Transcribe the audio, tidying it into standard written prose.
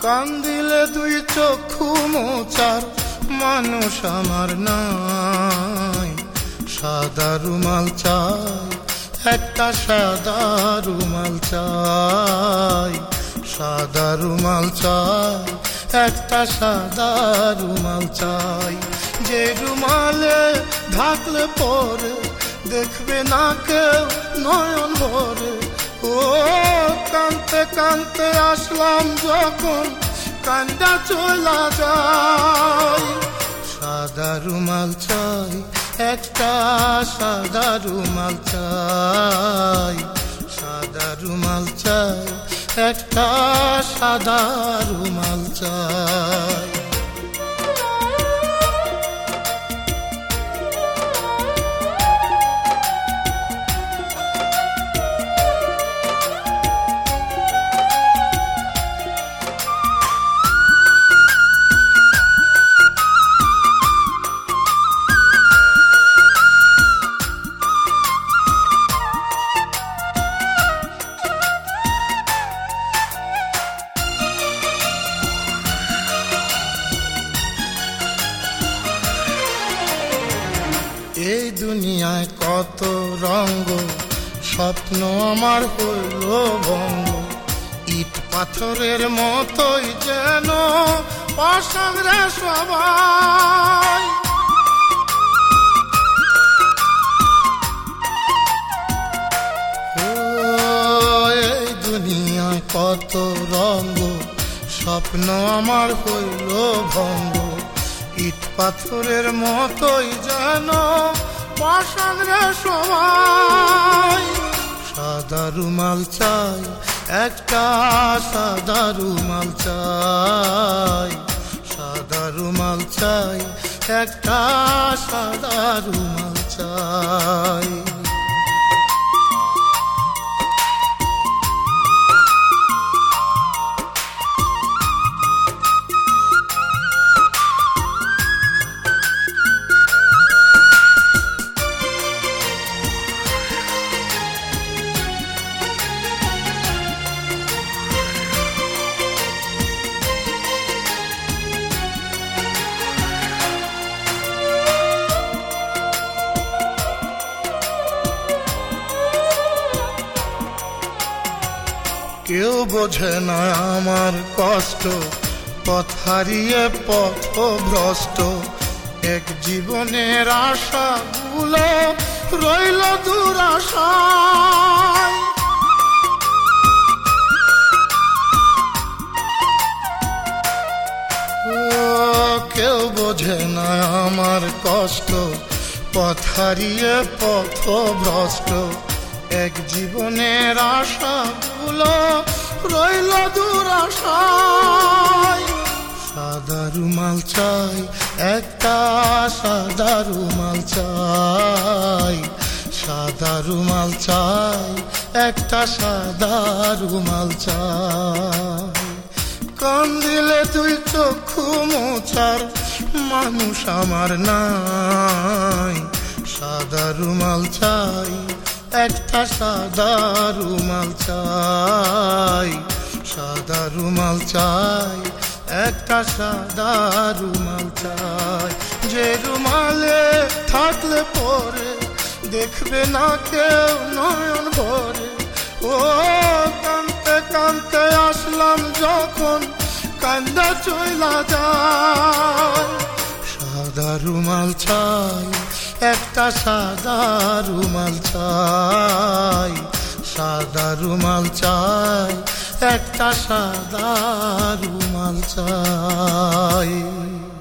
কান্দিলে দুই চক্ষু মোচার মানুষ আমার নাই। সাদা রুমাল চাই, একটা সাদা রুমাল চাই। সাদা রুমাল চাই, একটা সাদা রুমাল চাই। যে রুমালে ঢাকলে পরে দেখবে না কেউ নয়ন ভরে। ও কানতে কানতে আসলাম যখন কান্দা চলা যায়। সাদা রুমাল চাই, একটা সাদা রুমাল চাই। সাদা রুমাল চাই, একটা সাদা রুমাল চাই। এই দুনিয়ায় কত রঙ্গ, স্বপ্ন আমার হইল ভঙ্গ। ইট পাথরের মতোই যেন পাষাণ রে সবাই। এই দুনিয়ায় কত রঙ্গ, স্বপ্ন আমার হইল ভঙ্গ। ইট পাথরের মতোই যেন পাষাণ রে সবাই। সাদা রুমাল চাই, একটা সাদা রুমাল চাই। সাদা রুমাল চাই, একটা সাদা রুমাল চাই। কেউ বোঝে না আমার কষ্ট, পথ হারিয়ে পথভ্রষ্ট। এক জীবনের আশাগুলো রইল দুরাশায়। কেউ বোঝে না আমার কষ্ট, পথ হারিয়ে পথভ্রষ্ট। এক জীবনের আশাগুলো রইল দুরাশায়। সাদা রুমাল চাই, একটা সাদা রুমাল চাই। সাদা রুমাল চাই, একটা সাদা রুমাল চাই। কান্দিলে তুই চক্ষু মোছার মানুষ আমার নাই। সাদা রুমাল চাই, একটা সাদা রুমাল চাই। সাদা রুমাল চাই, একটা সাদা রুমাল চাই। যে রুমালে থাকলে পরে দেখবে না কেউ নয়ন ভরে। ও কানতে কানতে আসলাম যখন কান্দা চলা যায়। সাদা রুমাল চাই, একটা সাদা রুমাল চাই। সাদা রুমাল চাই, একটা সাদা রুমাল চাই।